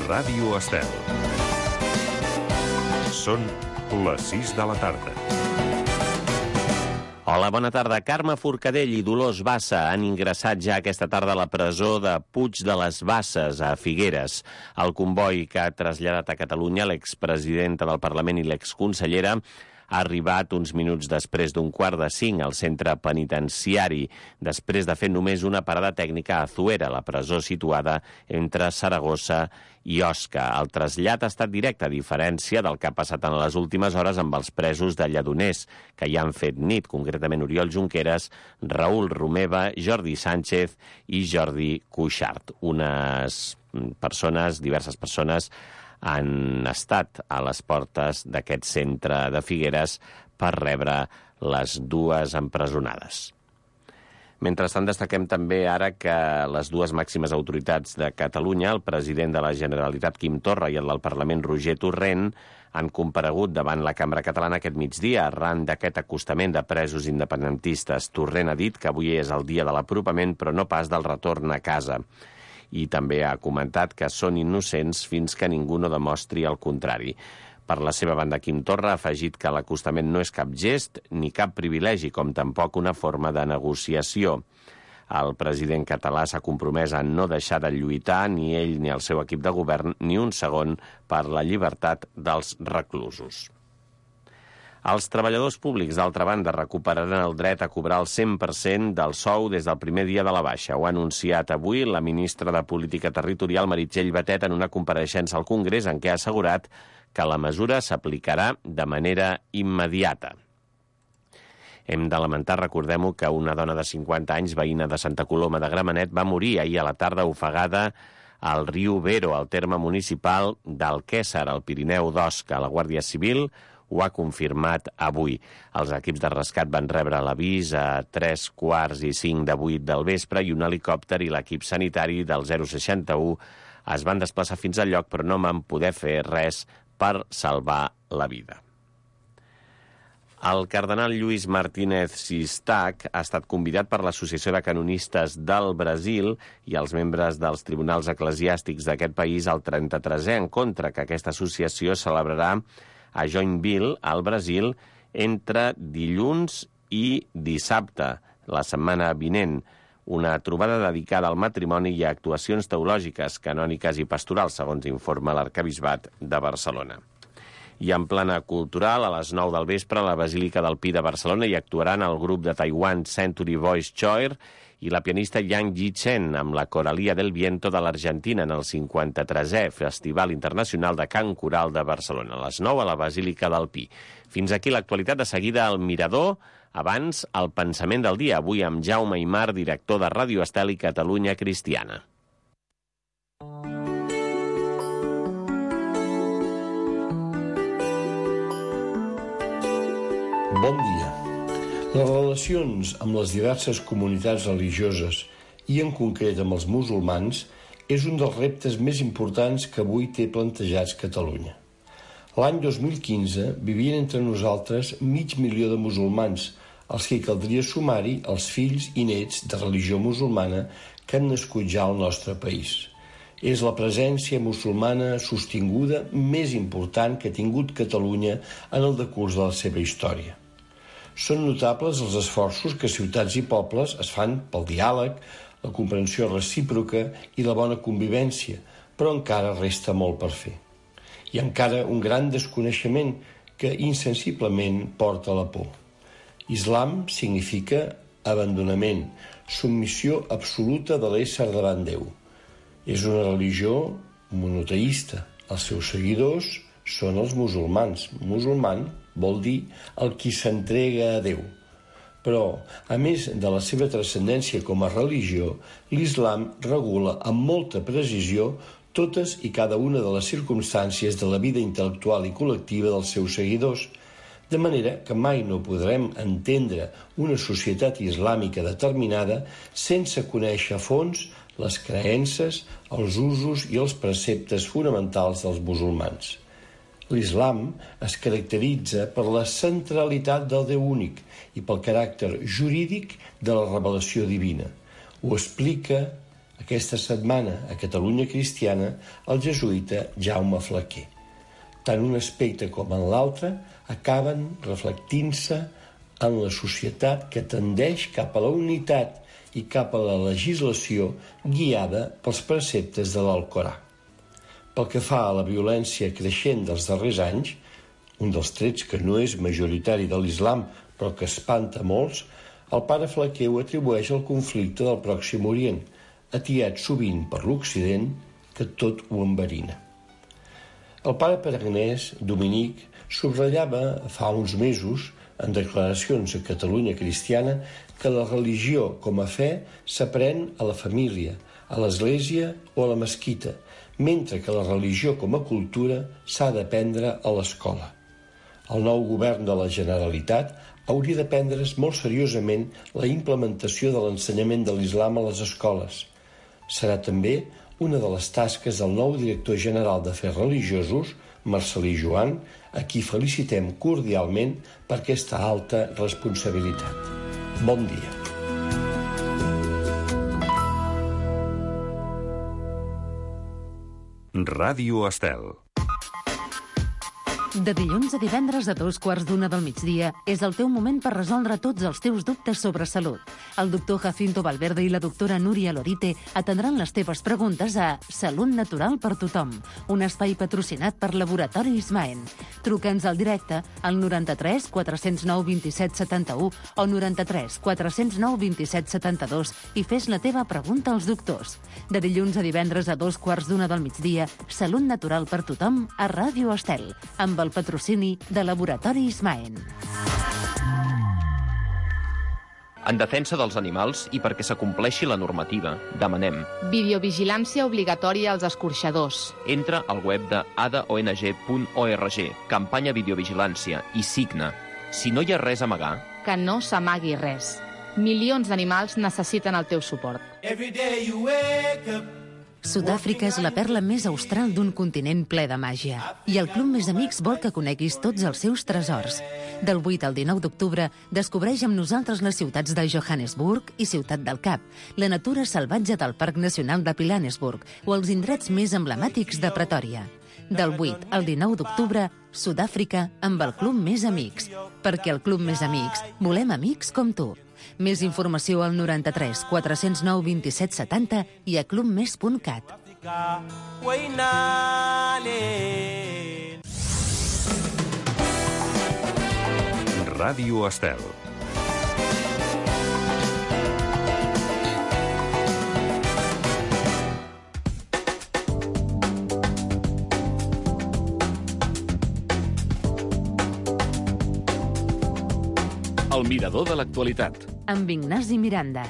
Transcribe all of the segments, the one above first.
Ràdio Estel. Són les 6 de la tarda. Hola, bona tarda. Carme Forcadell i Dolors Bassa han ingressat ja aquesta tarda a la presó de Puig de les Basses, a Figueres. El comboi que ha traslladat a Catalunya l'expresidenta del Parlament i l'exconsellera ha arribat uns minuts després d'un 4:45 al centre penitenciari, després de fer només una parada tècnica a Azuera, la presó situada entre Saragossa i Osca. El trasllat ha estat directe, a diferència del que ha passat en les últimes hores amb els presos de Lledoners, que ja han fet nit, concretament Oriol Junqueras, Raül Romeva, Jordi Sánchez i Jordi Cuixart. Diverses persones han estat a les portes d'aquest centre de Figueres per rebre les dues empresonades. Mentrestant, destaquem també ara que les dues màximes autoritats de Catalunya, el president de la Generalitat, Quim Torra, i el del Parlament, Roger Torrent, han comparegut davant la Cambra Catalana aquest migdia arran d'aquest acostament de presos independentistes. Torrent ha dit que avui és el dia de l'apropament, però no pas del retorn a casa. I també ha comentat que són innocents fins que ningú no demostri el contrari. Per la seva banda, Quim Torra ha afegit que l'acostament no és cap gest ni cap privilegi, com tampoc una forma de negociació. El president català s'ha compromès a no deixar de lluitar, ni ell ni el seu equip de govern, ni un segon, per la llibertat dels reclusos. Els treballadors públics, d'altra banda, recuperaran el dret a cobrar el 100% del sou des del primer dia de la baixa. Ho ha anunciat avui la ministra de Política Territorial, Meritxell Batet, en una compareixença al Congrés en què ha assegurat que la mesura s'aplicarà de manera immediata. Hem de lamentar, recordem-ho, que una dona de 50 anys, veïna de Santa Coloma de Gramenet, va morir ahir a la tarda ofegada al riu Vero, al terme municipal d'Alquéssar, al Pirineu d'Osca. La Guàrdia Civil ho ha confirmat avui. Els equips de rescat van rebre l'avís a 3:45 del vespre i un helicòpter i l'equip sanitari del 061 es van desplaçar fins al lloc, però no van poder fer res per salvar la vida. El cardenal Lluís Martínez Sistac ha estat convidat per l'Associació de Canonistes del Brasil i els membres dels tribunals eclesiàstics d'aquest país al 33è encontre que aquesta associació celebrarà a Joinville, al Brasil, entre dilluns i dissabte, la setmana vinent. Una trobada dedicada al matrimoni i a actuacions teològiques, canòniques i pastorals, segons informa l'Arquebisbat de Barcelona. I en plana cultural, a les 9 del vespre, a la Basílica del Pi de Barcelona hi actuaran el grup de Taiwan Century Voice Choir i la pianista Yang Yi-chen amb la Coralía del Viento de l'Argentina en el 53è Festival Internacional de Cant Coral de Barcelona. A les 9 a la Basílica del Pi. Fins aquí l'actualitat. De seguida al Mirador, abans el pensament del dia, avui amb Jaume Aymar, director de Ràdio Estel i Catalunya Cristiana. Bon dia. Les relacions amb les diverses comunitats religioses i en concret amb els musulmans és un dels reptes més importants que avui té plantejats Catalunya. L'any 2015 vivien entre nosaltres 500.000 de musulmans, als que caldria sumar-hi els fills i nets de religió musulmana que han nascut ja al nostre país. És la presència musulmana sostinguda més important que ha tingut Catalunya en el decurs de la seva història. Són notables els esforços que ciutats i pobles es fan pel diàleg, la comprensió recíproca i la bona convivència, però encara resta molt per fer. I encara un gran desconeixement que insensiblement porta a la por. Islam significa abandonament, submissió absoluta de l'ésser davant Déu. És una religió monoteista. Els seus seguidors són els musulmans. Musulman vol dir el qui s'entrega a Déu. Però, a més de la seva transcendència com a religió, l'Islam regula amb molta precisió totes i cada una de les circumstàncies de la vida intel·lectual i col·lectiva dels seus seguidors, de manera que mai no podrem entendre una societat islàmica determinada sense conèixer a fons les creences, els usos i els preceptes fonamentals dels musulmans. L'Islam es caracteritza per la centralitat del Déu únic i pel caràcter jurídic de la revelació divina. Ho explica aquesta setmana a Catalunya Cristiana el jesuïta Jaume Flaquer. Tant un aspecte com en l'altre acaben reflectint-se en la societat que tendeix cap a la unitat i cap a la legislació guiada pels preceptes de l'Alcorà. Pel que fa a la violència creixent dels darrers anys, un dels trets que no és majoritari de l'islam però que espanta molts, el pare Flaquer ho atribueix al conflicte del Pròxim Orient, atiat sovint per l'Occident, que tot ho enverina. El pare paraguenès, Dominic, subratllava fa uns mesos, en declaracions a Catalunya Cristiana, que la religió com a fe s'aprèn a la família, a l'església o a la mesquita, mentre que la religió com a cultura s'ha d'aprendre a l'escola. El nou govern de la Generalitat hauria de prendre's molt seriosament la implementació de l'ensenyament de l'islam a les escoles. Serà també una de les tasques del nou director general d'Afers Religiosos, Marcel·lí Joan, a qui felicitem cordialment per aquesta alta responsabilitat. Bon dia. Ràdio Estel. De dilluns a divendres a 2:15 del migdia és el teu moment per resoldre tots els teus dubtes sobre salut. El doctor Jacinto Valverde i la doctora Núria Lorite atendran les teves preguntes a Salut Natural per Tothom, un espai patrocinat per Laboratori Ismaen. Truca'ns al directe al 93 409 27 71 o 93 409 27 72 i fes la teva pregunta als doctors. De dilluns a divendres a 2:15 del migdia, Salut Natural per Tothom a Ràdio Estel, amb el patrocini de Laboratori Ismaen. En defensa dels animals i perquè s'acompleixi la normativa, demanem videovigilància obligatòria als escorxadors. Entra al web de adaong.org, campanya videovigilància, i signa. Si no hi ha res a amagar, Que no s'amagui res. Milions d'animals necessiten el teu suport. Sud-àfrica és la perla més austral d'un continent ple de màgia. I el Club Més Amics vol que coneguis tots els seus tresors. Del 8 al 19 d'octubre, descobreix amb nosaltres les ciutats de Johannesburg i Ciutat del Cap, la natura salvatge del Parc Nacional de Pilanesburg o els indrets més emblemàtics de Pretòria. Del 8 al 19 d'octubre, Sud-àfrica amb el Club Més Amics. Perquè el Club Més Amics volem amics com tu. Més informació al 93 409 27 70 i a clubmes.cat. Ràdio Estel. El mirador de l'actualitat. Amb Ignasi Miranda.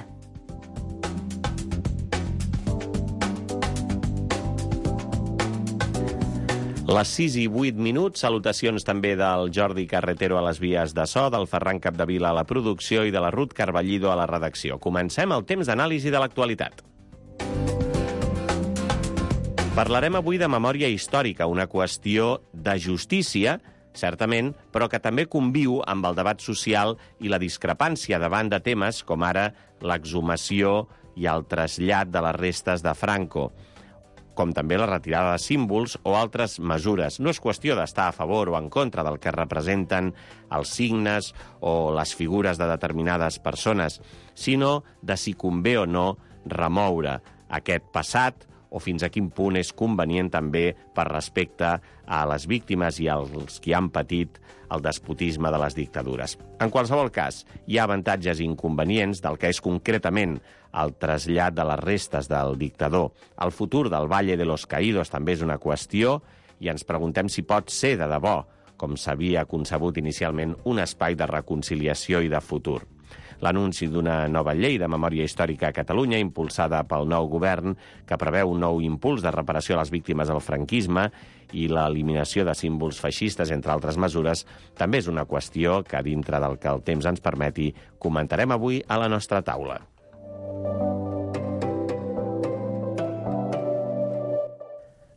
Les 6:08, salutacions també del Jordi Carretero a les vies de so, del Ferran Capdevila a la producció i de la Ruth Carballido a la redacció. Comencem el temps d'anàlisi de l'actualitat. Parlarem avui de memòria històrica, una qüestió de justícia, certament, però que també conviu amb el debat social i la discrepància davant de temes com ara l'exhumació i el trasllat de les restes de Franco, com també la retirada de símbols o altres mesures. No és qüestió d'estar a favor o en contra del que representen els signes o les figures de determinades persones, sinó de si convé o no remoure aquest passat o fins a quin punt és convenient també per respecte a les víctimes i als qui han patit el despotisme de les dictadures. En qualsevol cas, hi ha avantatges i inconvenients del que és concretament el trasllat de les restes del dictador. El futur del Valle de los Caídos també és una qüestió i ens preguntem si pot ser de debò, com s'havia concebut inicialment, un espai de reconciliació i de futur. L'anunci d'una nova llei de memòria històrica a Catalunya, impulsada pel nou govern, que preveu un nou impuls de reparació a les víctimes del franquisme i l'eliminació de símbols feixistes, entre altres mesures, també és una qüestió que, dintre del que el temps ens permeti, comentarem avui a la nostra taula.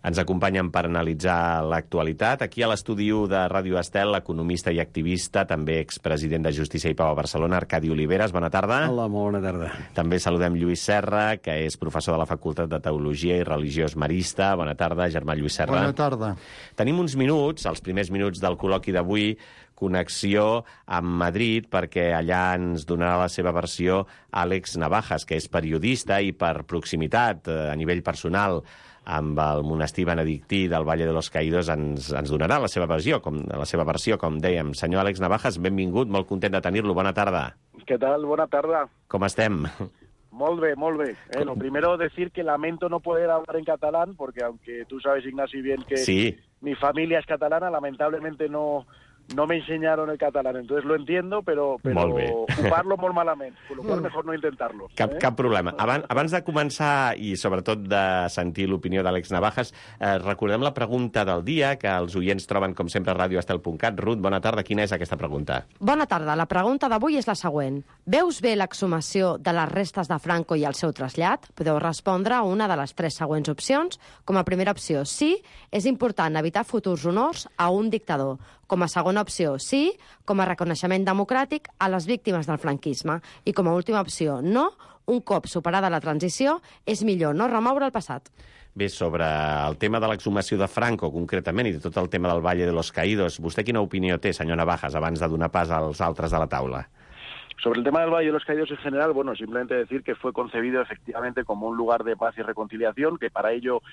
Ens acompanyen per analitzar l'actualitat. Aquí a l'estudi 1 de Ràdio Estel, l'economista i activista, també expresident de Justícia i Pau a Barcelona, Arcadi Oliveres. Bona tarda. Hola, molt bona tarda. També saludem Lluís Serra, que és professor de la Facultat de Teologia i Religiós Marista. Bona tarda, germà Lluís Serra. Bona tarda. Tenim uns minuts, els primers minuts del col·loqui d'avui, connexió amb Madrid, perquè allà ens donarà la seva versió Àlex Navajas, que és periodista i per proximitat a nivell personal amb el monestir benedictí del Valle de los Caídos ens donarà la seva versió, com dèiem. Senyor Àlex Navajas, benvingut, molt content de tenir-lo. Bona tarda. ¿Qué tal? Buena tarde. Com estem? Molt bé, molt bé. Lo primero decir que lamento no poder hablar en catalán, porque aunque tú sabes, Ignasi, bien que sí, mi familia es catalana, lamentablemente no me enseñaron el catalán, entonces lo entiendo, pero ocuparlo molt malament, con lo cual mejor no intentarlo. Cap problema. Abans de començar, i sobretot de sentir l'opinió d'Àlex Navajas, recordem la pregunta del dia, que els oients troben, com sempre, a radioestel.cat. Ruth, bona tarda. Quina és aquesta pregunta? Bona tarda. La pregunta d'avui és la següent. Veus bé l'exhumació de les restes de Franco i el seu trasllat? Podeu respondre a una de les 3 següents opcions. Com a primera opció, sí, és important evitar futurs honors a un dictador. Com a segona opció, sí, com a reconeixement democràtic a les víctimes del franquisme. I com a última opció, no, un cop superada la transició, és millor no remoure el passat. Bé, sobre el tema de l'exhumació de Franco, concretament, i de tot el tema del Valle de los Caídos, vostè quina opinió té, senyor Navajas, abans de donar pas als altres de la taula? Sobre el tema del Valle de los Caídos en general, bueno, simplemente decir que fue concebido efectivamente como un lugar de paz y reconciliación, que para ello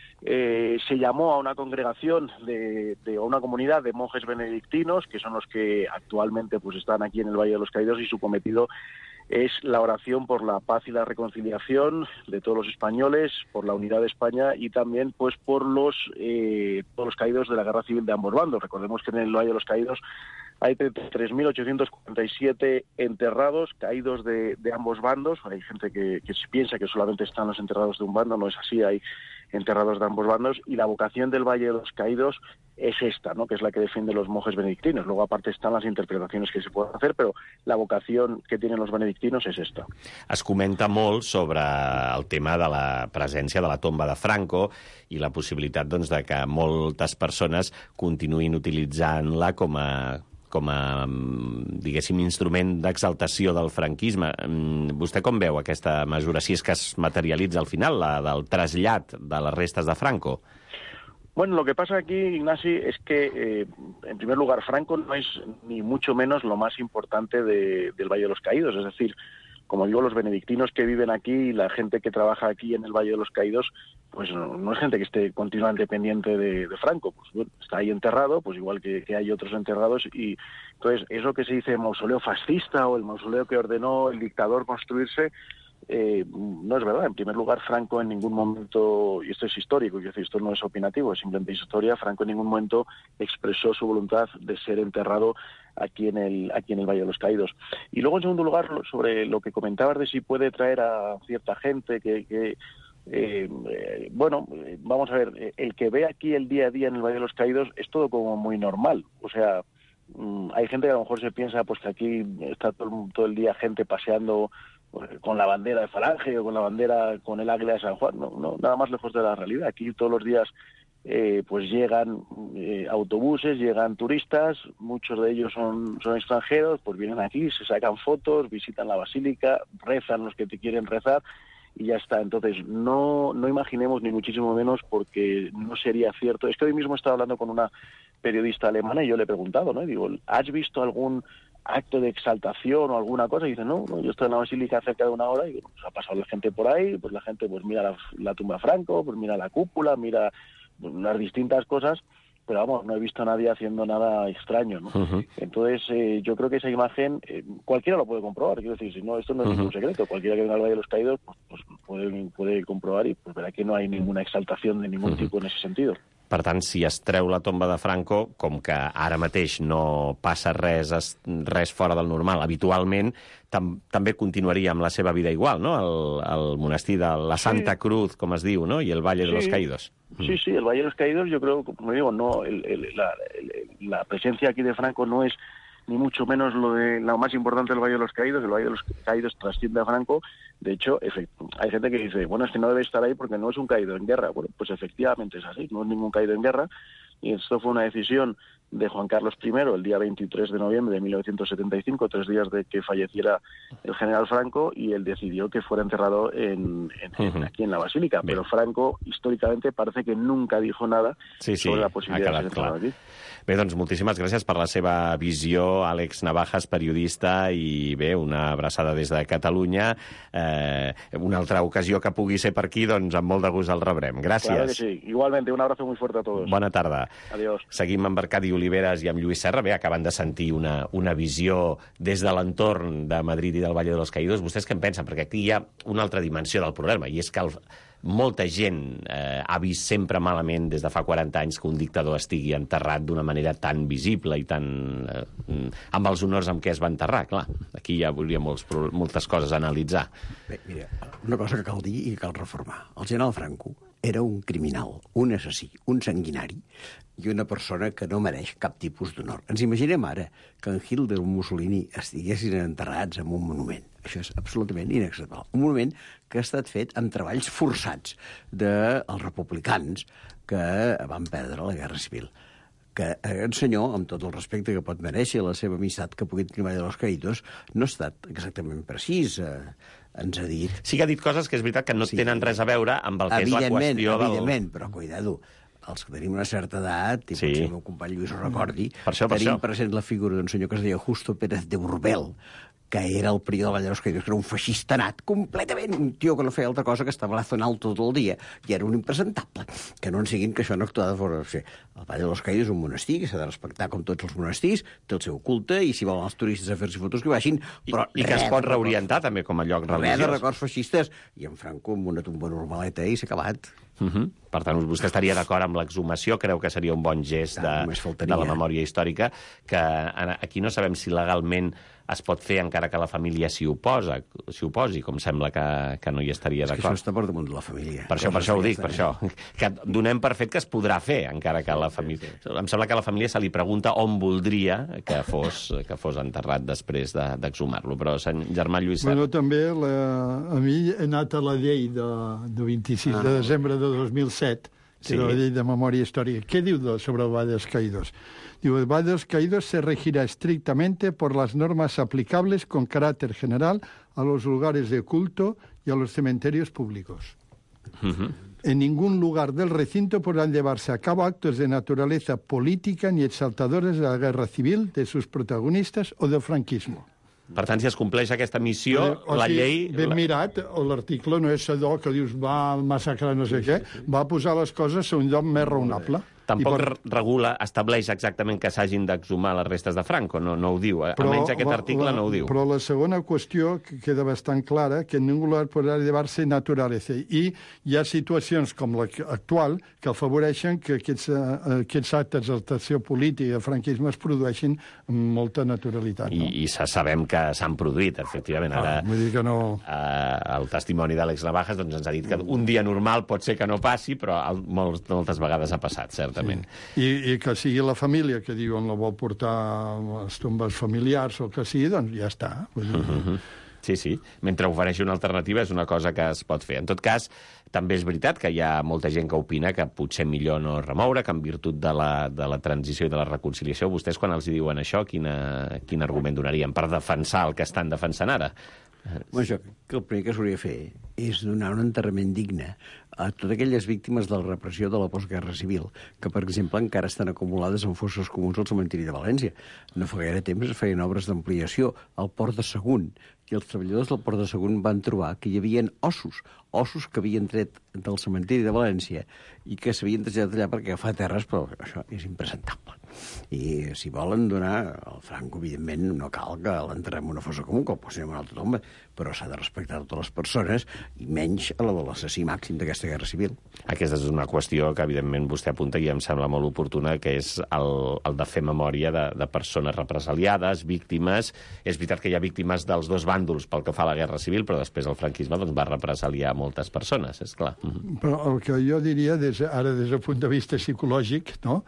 se llamó a una congregación a una comunidad de monjes benedictinos, que son los que actualmente pues están aquí en el Valle de los Caídos, y su cometido es la oración por la paz y la reconciliación de todos los españoles, por la unidad de España y también pues por todos los caídos de la guerra civil de ambos bandos. Recordemos que en el Valle de los Caídos hay 3.847 enterrados, caídos de ambos bandos. Hay gente que se piensa que solamente están los enterrados de un bando, no es así, hay enterrados de ambos bandos, y la vocación del Valle de los Caídos es esta, ¿no?, que es la que defienden los monjes benedictinos. Luego, aparte, están las interpretaciones que se pueden hacer, pero la vocación que tienen los benedictinos es esta. Es comenta molt sobre el tema de la presència de la tomba de Franco i la possibilitat, doncs, de que moltes persones continuïn utilitzant-la com a diguéssim, instrument d'exaltació del franquisme. Vostè com veu aquesta mesura, si és que es materialitza al final, la del trasllat de les restes de Franco? Bueno, lo que pasa aquí, Ignasi, es que, en primer lugar, Franco no es ni mucho menos lo más importante del Valle de los Caídos. Es decir, como digo, los benedictinos que viven aquí y la gente que trabaja aquí en el Valle de los Caídos, pues no es gente que esté continuamente pendiente de Franco. Pues bueno, está ahí enterrado, pues igual que hay otros enterrados, y entonces eso que se dice mausoleo fascista o el mausoleo que ordenó el dictador construirse, no es verdad. En primer lugar, Franco en ningún momento, y esto es histórico, es decir, esto no es opinativo, es simplemente historia, Franco en ningún momento expresó su voluntad de ser enterrado aquí en el Valle de los Caídos. Y luego, en segundo lugar, sobre lo que comentabas de si puede traer a cierta gente bueno, vamos a ver, el que ve aquí el día a día en el Valle de los Caídos es todo como muy normal. O sea, hay gente que a lo mejor se piensa pues que aquí está todo el día gente paseando con la bandera de Falange o con la bandera, con el águila de San Juan. No, nada más lejos de la realidad. Aquí todos los días pues llegan autobuses, llegan turistas, muchos de ellos son extranjeros, pues vienen aquí, se sacan fotos, visitan la basílica, rezan los que te quieren rezar y ya está. Entonces no imaginemos ni muchísimo menos, porque no sería cierto. Es que hoy mismo estaba hablando con una periodista alemana y yo le he preguntado, ¿no? Y digo, ¿has visto algún acto de exaltación o alguna cosa? Y dice, no, yo estoy en la basílica cerca de una hora y pues ha pasado la gente por ahí, pues la gente pues mira la tumba de Franco, pues mira la cúpula, mira las distintas cosas, pero vamos, no he visto a nadie haciendo nada extraño, ¿no? Uh-huh. Entonces, yo creo que esa imagen cualquiera lo puede comprobar. Quiero decir, si no, esto no es ningún secreto. Cualquiera que venga al Valle de los Caídos pues puede comprobar y pues verá que no hay ninguna exaltación de ningún tipo en ese sentido. Per tant, si es treu la tomba de Franco, com que ara mateix no passa res fora del normal, habitualment també continuaria amb la seva vida igual, no? El monestir de la Santa Cruz, com es diu, ¿no? Y el Valle de los Caídos. Sí, el Valle de los Caídos, yo creo, como digo, no, la presencia aquí de Franco no es ni mucho menos lo más importante del Valle de los Caídos. El Valle de los Caídos trasciende a Franco. De hecho, hay gente que dice, bueno, es que no debe estar ahí porque no es un caído en guerra. Bueno, pues efectivamente es así, no es ningún caído en guerra. Y esto fue una decisión de Juan Carlos I el día 23 de noviembre de 1975, 3 días de que falleciera el general Franco, y él decidió que fuera enterrado aquí en la Basílica. Bien. Pero Franco, històricamente, parece que nunca dijo nada sobre la possibilitat de ser enterrado aquí. Bé, doncs moltíssimes gràcies per la seva visió, Àlex Navajas, periodista, i bé, una abraçada des de Catalunya. Una altra ocasió que pugui ser per aquí, doncs amb molt de gust el rebrem. Gràcies. Claro que sí. Igualmente, un abrazo muy fuerte a todos. Bona tarda. Adiós. Seguim amb Arcadi Oliveres i amb Lluís Serra. Bé, acaben de sentir una visió des de l'entorn de Madrid i del Valle de los Caídos. Vostès què en pensen? Perquè aquí hi ha una altra dimensió del problema, i és que molta gent ha vist sempre malament des de fa 40 anys que un dictador estigui enterrat d'una manera tan visible i tan amb els honors amb què es va enterrar. Clar, aquí hi hauria moltes coses a analitzar. Bé, mira, una cosa que cal dir i que cal reformar. El general Franco era un criminal, un assassí, un sanguinari i una persona que no mereix cap tipus d'honor. Ens imaginem ara que en Hitler o Mussolini estiguessin enterrats en un monument. Això és absolutament inacceptable. Un monument que ha estat fet amb treballs forçats dels republicans que van perdre la Guerra Civil. Que el senyor, amb tot el respecte que pot mereixer la seva amistat que pugui tenir Valle de los Caídos, no ha estat exactament precís. Ens ha dit... Sí que ha dit coses que és veritat que no tenen res a veure amb el que és la qüestió del... Evidentment, però cuidado, els que tenim una certa edat, i potser el meu company Lluís ho recordi, tenim present la figura d'un senyor que es deia Justo Pérez de Urbel, que era el prior de Valle de los Caídos, que era un feixista nat completament, un tio que no feia altra cosa que estava a la zona alta tot el dia, i era un impresentable. Que no en siguin que això no actua de fora. El Valle de los Caídos és un monestir que s'ha de respectar com tots els monestirs, té el seu culte, i si volen els turistes a fer-s'hi fotos que vagin, però... I que es pot reorientar també com a lloc religiós. Res de records feixistes, i en Franco amb una tomba normaleta i s'ha acabat. Per tant, vostè estaria d'acord amb l'exhumació, creu que seria un bon gest de la memòria històrica, que aquí no sabem si legalment es pot fer encara que la família s'hi oposi, com sembla que no hi estaria d'acord. És que això està per damunt de la família. Per això ho dic, per això. Que donem per fet que es podrà fer, encara que la família... Em sembla que a la família se li pregunta on voldria que fos enterrat després d'exhumar-lo. Però, germà Lluís Serra... Bueno, també a mi he anat a la llei de 26 de desembre de 2007, que era la llei de memòria històrica. Què diu sobre el Valle de los Caídos? Digo, el Valle de los Caídos se regirá estrictamente por las normas aplicables con carácter general a los lugares de culto y a los cementerios públicos. En ningún lugar del recinto podrán llevarse a cabo actos de naturaleza política ni exaltadores de la guerra civil, de sus protagonistas o del franquismo. Per tant, si es compleix aquesta missió, la llei... Ben mirat, l'article no és allò que dius va massacrar no sé què, va posar les coses a un lloc més raonable. Tampoc regula, estableix exactament que s'hagin d'exhumar les restes de Franco, no ho diu. Almenys aquest article no ho diu. Però la segona qüestió que queda bastant clara, que en ningú lugar podrà llevar-se naturaleza. I hi ha situacions com l'actual que afavoreixen que aquests actes d'alteració política i de franquisme es produeixin amb molta naturalitat. I sabem que s'han produït, efectivament. Ara, vull dir que no... El testimoni d'Àlex Navajas ens ha dit que un dia normal pot ser que no passi, però moltes vegades ha passat, cert. Sí. I que sigui la família que diuen la vol portar a les tombes familiars o que sigui, doncs ja està. Sí. Mentre ofereixi una alternativa és una cosa que es pot fer. En tot cas, també és veritat que hi ha molta gent que opina que potser millor no remoure, que en virtut de la transició i de la reconciliació, vostès quan els diuen això, quin argument donarien per defensar el que estan defensant ara? Això, que el primer que s'hauria de fer és donar un enterrament digne a totes aquelles víctimes de la repressió de la postguerra civil, que, per exemple, encara estan acumulades en fossos comuns al cementiri de València. No fa gaire temps es feien obres d'ampliació al Port de Sagunt, i els treballadors del Port de Sagunt van trobar que hi havia ossos que havien tret del cementiri de València i que s'havien traslladat allà perquè agafar terres, però això és impresentable. I si volen donar al Franco, evidentment, no cal que l'enterrem en una fossa comú, que el posem en una altra tomba, però s'ha de respectar totes les persones, i menys a la de l'assassí màxim d'aquesta guerra civil. Aquesta és una qüestió que, evidentment, vostè apunta i em sembla molt oportuna, que és el de fer memòria de persones represaliades, víctimes. És veritat que hi ha víctimes dels dos bàndols pel que fa a la guerra civil, però després el franquisme va represaliar moltes persones, és clar. Però el que jo diria, ara des del punt de vista psicològic, no?,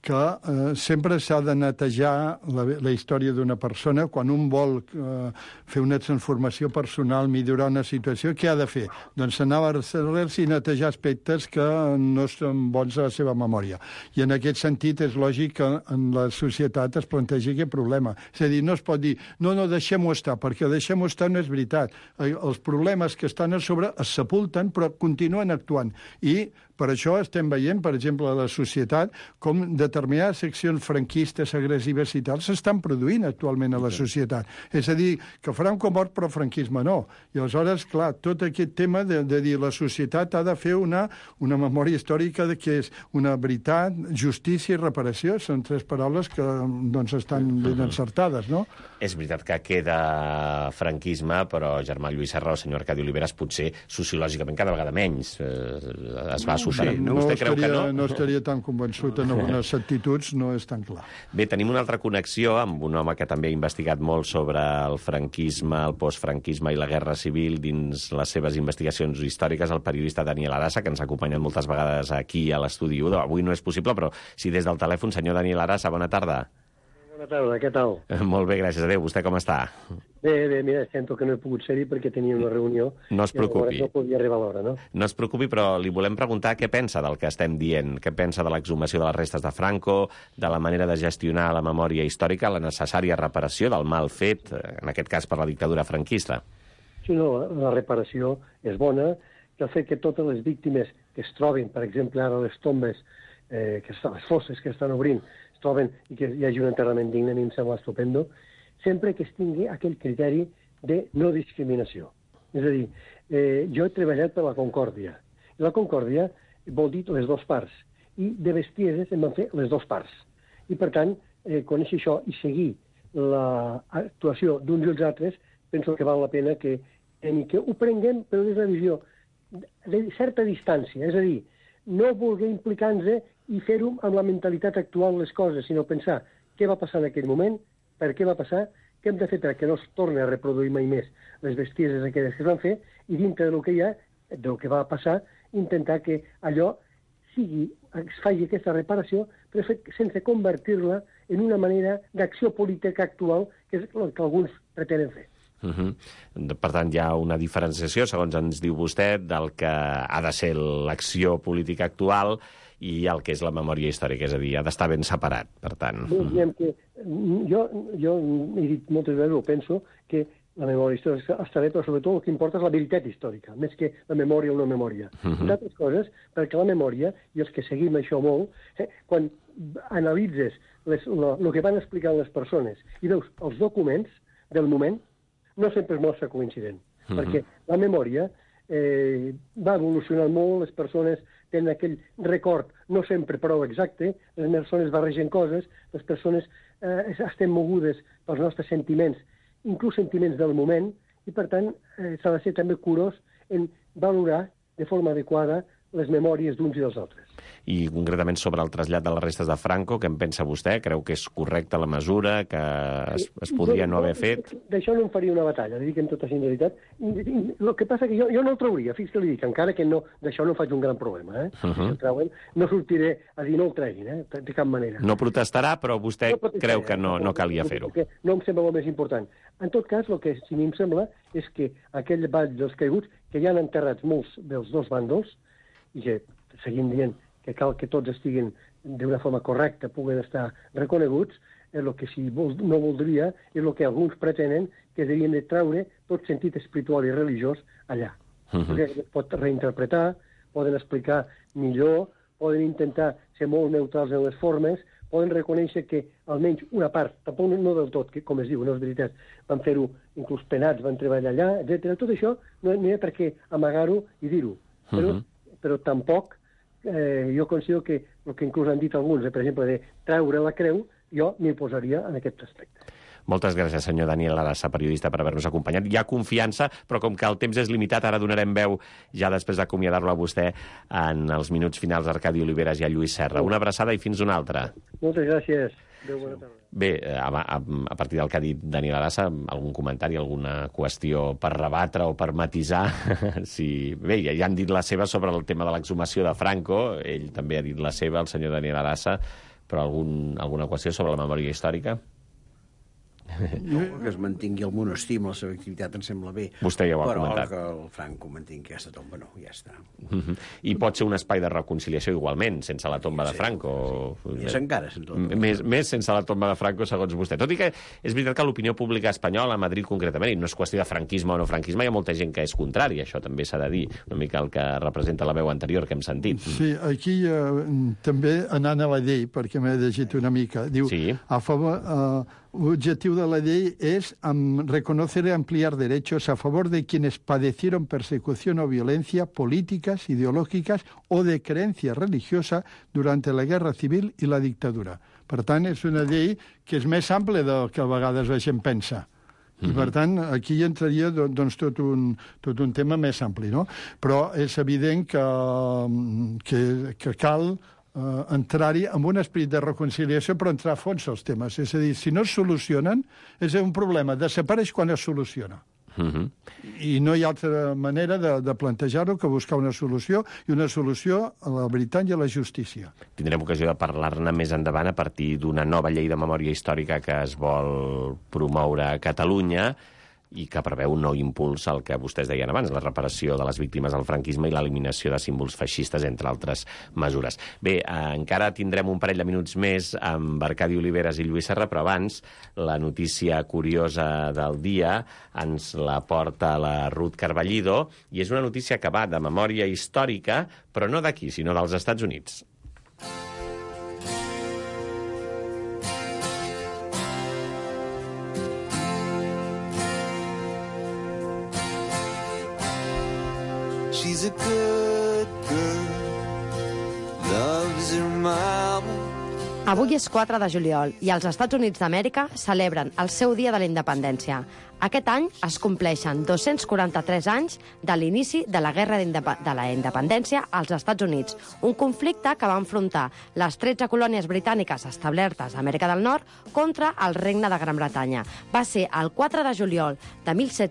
que sempre s'ha de netejar la història d'una persona. Quan un vol fer una transformació personal, millorar una situació, què ha de fer? Doncs anar a l'arrels i netejar aspectes que no són bons a la seva memòria. I en aquest sentit és lògic que en la societat es plantegi aquest problema. És a dir, no es pot dir, no, deixem-ho estar, perquè deixem-ho estar no és veritat. Els problemes que estan a sobre es sepulten, però continuen actuant. I per això estem veient, per exemple, a la societat, com determinades seccions franquistes, agressives i tal, s'estan produint actualment a la societat. És a dir, que Franco mort, però franquisme no. I aleshores, clar, tot aquest tema de dir la societat ha de fer una memòria històrica que és una veritat, justícia i reparació. Són tres paraules que doncs, estan ben encertades, no? És veritat que queda franquisme, però Germà Lluís Serra o senyor Arcadi Oliveres potser sociològicament cada vegada menys es va superant. Vostè creu que no? No estaria tan convençut en algunes actituds, no és tan clar. Bé, tenim una altra connexió amb un home que també ha investigat molt sobre el franquisme, el postfranquisme i la guerra civil dins les seves investigacions històriques, el periodista Daniel Arasa, que ens ha acompanyat moltes vegades aquí a l'estudi 1. Avui no és possible, però sí des del telèfon. Senyor Daniel Arasa, bona tarda. Bona tarda, què tal? Molt bé, gràcies a Déu. Vostè com està? Bé, mira, sento que no he pogut ser-hi perquè tenia una reunió. No es preocupi. I no podia arribar a l'hora, no? No es preocupi, però li volem preguntar què pensa del que estem dient, què pensa de l'exhumació de les restes de Franco, de la manera de gestionar la memòria històrica, la necessària reparació del mal fet, en aquest cas per la dictadura franquista. Sí, no, la reparació és bona, que el fet que totes les víctimes que es troben, per exemple, ara les tombes, les fosses que estan obrint, es troben i que hi hagi un enterrament digne, a mi em sembla estupendo, sempre que es tingui aquell criteri de no discriminació. És a dir, jo he treballat per la concòrdia. I la concòrdia vol dir les dues parts. I de bestieses en van fer les dues parts. I, per tant, conèixer això i seguir l'actuació d'uns i els altres, penso que val la pena que ho prenguem, però des de la visió de certa distància. És a dir, no voler implicar-nos i fer-ho amb la mentalitat actual les coses, sinó pensar què va passar en aquell moment, per què va passar, què hem de fer perquè no es torni a reproduir mai més les bestieses aquelles que es van fer, i dintre del que hi ha, del que va passar, intentar que allò es faci aquesta reparació, però sense convertir-la en una manera d'acció política actual, que és el que alguns pretenen fer. Per tant, hi ha una diferenciació, segons ens diu vostè, del que ha de ser l'acció política actual i el que és la memòria històrica, és a dir, ha d'estar ben separat, per tant. Jo he dit moltes vegades, ho penso, que la memòria històrica està bé, però sobretot el que importa és la veritat històrica, més que la memòria o no memòria. D'altres coses, perquè la memòria, i els que seguim això molt, quan analitzes el que van explicant les persones i veus els documents del moment, no sempre es mostra coincident, perquè la memòria va evolucionar molt, les persones tenen aquell record no sempre prou exacte, les persones barregen coses, les persones estem mogudes pels nostres sentiments, inclús sentiments del moment, i per tant s'ha de ser també curós en valorar de forma adequada les memòries d'uns i dels altres. I concretament sobre el trasllat de les restes de Franco, què en pensa vostè? Creu que és correcta la mesura, que es podria no haver fet? D'això no em faria una batalla, li dic amb tota sinceritat. El que passa que jo no el trauria, fins que li dic, encara que d'això no faig un gran problema. Si el treuen, no sortiré a dir no el treguin, de cap manera. No protestarà, però vostè creu que no calia fer-ho. No em sembla el més important. En tot cas, el que sí que em sembla és que aquell vall dels caiguts, que ja han enterrats molts dels dos bàndols, i que seguim dient que cal que tots estiguin d'una forma correcta, puguen estar reconeguts, el que si no voldria és el que alguns pretenen, que devien de treure tot sentit espiritual i religiós allà. Es pot reinterpretar, poden explicar millor, poden intentar ser molt neutrals en les formes, poden reconèixer que almenys una part, tampoc no del tot, que com es diu, no és veritat, van fer-ho inclús penats, van treballar allà, etc. Tot això no hi ha per què amagar-ho i dir-ho. Però tampoc jo considero que el que inclús han dit alguns, per exemple, de treure la creu, jo m'hi posaria en aquest aspecte. Moltes gràcies, senyor Daniel Arasa, periodista, per haver-nos acompanyat. Hi ha confiança, però com que el temps és limitat, ara donarem veu, ja després d'acomiadar-lo a vostè, en els minuts finals, a Arcadi Oliveres i a Lluís Serra. Una abraçada i fins una altra. Moltes gràcies. Adéu, bona tarda. Bé, a partir del que ha dit Daniel Arasa, algun comentari, alguna qüestió per rebatre o per matisar? Bé, ja han dit la seva sobre el tema de l'exhumació de Franco, ell també ha dit la seva, el senyor Daniel Arasa, però alguna qüestió sobre la memòria històrica? No, que es mantingui el monestir amb la seva activitat em sembla bé. Vostè ja ho ha comentat. Però que el Franco mantingui aquesta tomba, no, ja està. I pot ser un espai de reconciliació igualment, sense la tomba de Franco. Més encara, sense la tomba. Més sense la tomba de Franco, segons vostè. Tot i que és veritat que l'opinió pública espanyola, a Madrid concretament, i no és qüestió de franquisme o no franquisme, hi ha molta gent que és contrària, això també s'ha de dir, una mica el que representa la veu anterior que hem sentit. Sí, aquí també anant a la llei, perquè m'he llegit una mica, diu, a favor... L'objectiu de la llei es reconocer y ampliar derechos a favor de quienes padecieron persecución o violencia políticas, ideológicas o de creencia religiosa durante la Guerra Civil i la dictadura. Per tant, és una llei que és més àmplia del que a vegades la gent pensa. I, per tant, aquí entraria doncs, tot un tema més ampli, no? Però és evident que cal entrar-hi amb un esperit de reconciliació, però entrar a fons els temes. És a dir, si no es solucionen, és un problema. Desapareix quan es soluciona. I no hi ha altra manera de plantejar-ho que buscar una solució, i una solució a la veritat i a la justícia. Tindrem ocasió de parlar-ne més endavant a partir d'una nova llei de memòria històrica que es vol promoure a Catalunya i que preveu un nou impuls al que vostès deien abans, la reparació de les víctimes del franquisme i l'eliminació de símbols feixistes, entre altres mesures. Bé, encara tindrem un parell de minuts més amb Arcadi Oliveres i Lluís Serra, però abans la notícia curiosa del dia ens la porta la Ruth Carballido, i és una notícia que va de memòria històrica, però no d'aquí, sinó dels Estats Units. She's a good girl, loves her mama. Avui és 4 de juliol i els Estats Units d'Amèrica celebren el seu Dia de la Independència. Aquest any es compleixen 243 anys de l'inici de la Guerra de la Independència als Estats Units, un conflicte que va enfrontar les 13 colònies britàniques establertes a Amèrica del Nord contra el Regne de Gran Bretanya. Va ser el 4 de juliol de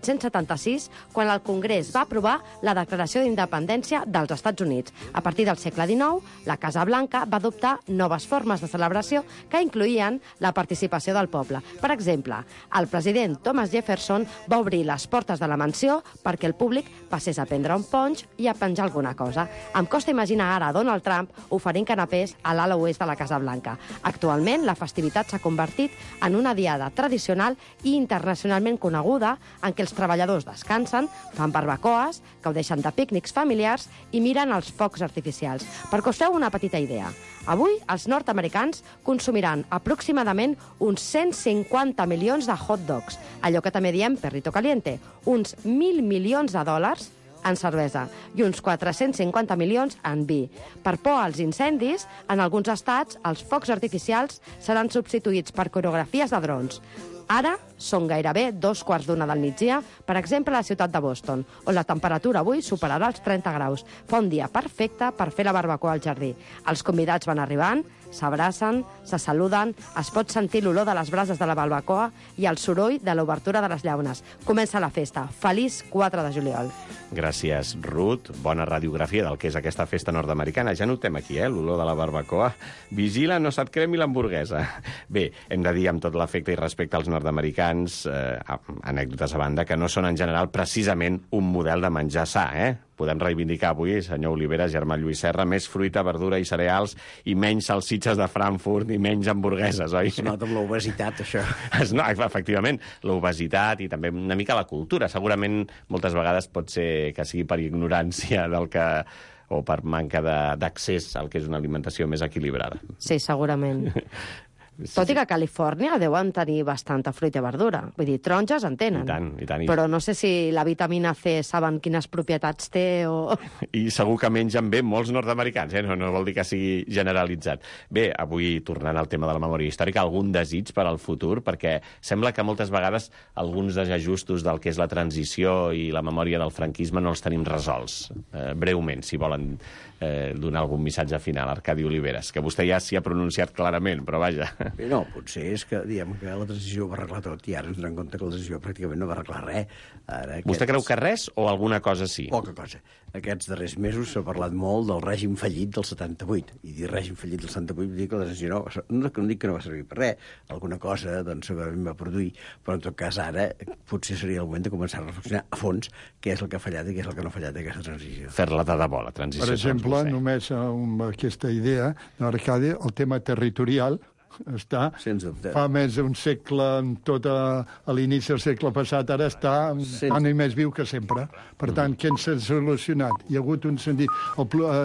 1776 quan el Congrés va aprovar la Declaració d'Independència dels Estats Units. A partir del segle XIX, la Casa Blanca va adoptar noves formes de celebració que incloïen la participació del poble. Per exemple, el president Thomas Jefferson va obrir les portes de la mansió perquè el públic passés a prendre un ponx i a penjar alguna cosa. Em costa imaginar ara Donald Trump oferint canapés a l'ala oest de la Casa Blanca. Actualment, la festivitat s'ha convertit en una diada tradicional i internacionalment coneguda en què els treballadors descansen, fan barbacoes, gaudeixen de pícnics familiars i miren els focs artificials. Perquè us feu una petita idea. Avui, els nord-americans consumiran aproximadament uns 150 milions de hot dogs, allò que també diem perrito caliente, uns 1.000 milions de dòlars en cervesa i uns 450 milions en vi. Per por als incendis, en alguns estats, els focs artificials seran substituïts per coreografies de drons. Ara són gairebé 2:15 del migdia, per exemple, a la ciutat de Boston, on la temperatura avui superarà els 30 graus. Fa un dia perfecte per fer la barbacoa al jardí. Els convidats van arribant, s'abracen, se saluden, es pot sentir l'olor de les brases de la barbacoa i el soroll de l'obertura de les llaunes. Comença la festa. Feliç 4 de juliol. Gràcies, Ruth. Bona radiografia del que és aquesta festa nord-americana. Ja notem aquí, l'olor de la barbacoa. Vigila, no se't cremi l'hamburguesa. Bé, hem de dir amb tot l'afecte i respecte als nord-americans, anècdotes a banda, que no són en general precisament un model de menjar sa, Podem reivindicar avui, senyor Oliveres, germà Lluís Serra, més fruita, verdura i cereals i menys salsitxes de Frankfurt i menys hamburgueses, oi? Es nota amb l'obesitat, això. Efectivament, l'obesitat i també una mica la cultura. Segurament moltes vegades pot ser que sigui per ignorància del que o per manca d'accés al que és una alimentació més equilibrada. Sí, segurament. Tot i que a Califòrnia deuen tenir bastanta fruita i verdura. Vull dir, taronges en tenen. I tant. Però no sé si la vitamina C saben quines propietats té o... I segur que mengen bé molts nord-americans, no vol dir que sigui generalitzat. Bé, avui, tornant al tema de la memòria històrica, algun desig per al futur, perquè sembla que moltes vegades alguns desajustos del que és la transició i la memòria del franquisme no els tenim resolts. Breument, si volen donar algun missatge final, Arcadi Oliveres, que vostè ja s'hi ha pronunciat clarament, però vaja... No, potser és que, diguem, que la transició va arreglar tot i ara ens donem compte que la transició pràcticament no va arreglar res. Ara, Vostè creu que res o alguna cosa sí? Poca cosa. Aquests darrers mesos s'ha parlat molt del règim fallit del 78. I dir règim fallit del 78 vull dir que la transició no dic que no va servir per res. Alguna cosa, doncs, segurament va produir. Però, en tot cas, ara potser seria el moment de començar a reflexionar a fons què és el que ha fallat i què és el que no ha fallat d'aquesta transició. Fer-la de debò, la transició. Per exemple, només amb aquesta idea d'Arcadi, el tema territorial està fa més d'un segle, a l'inici del segle passat, ara està i més viu que sempre. Per tant, què ens ha solucionat? Hi ha hagut un sentit...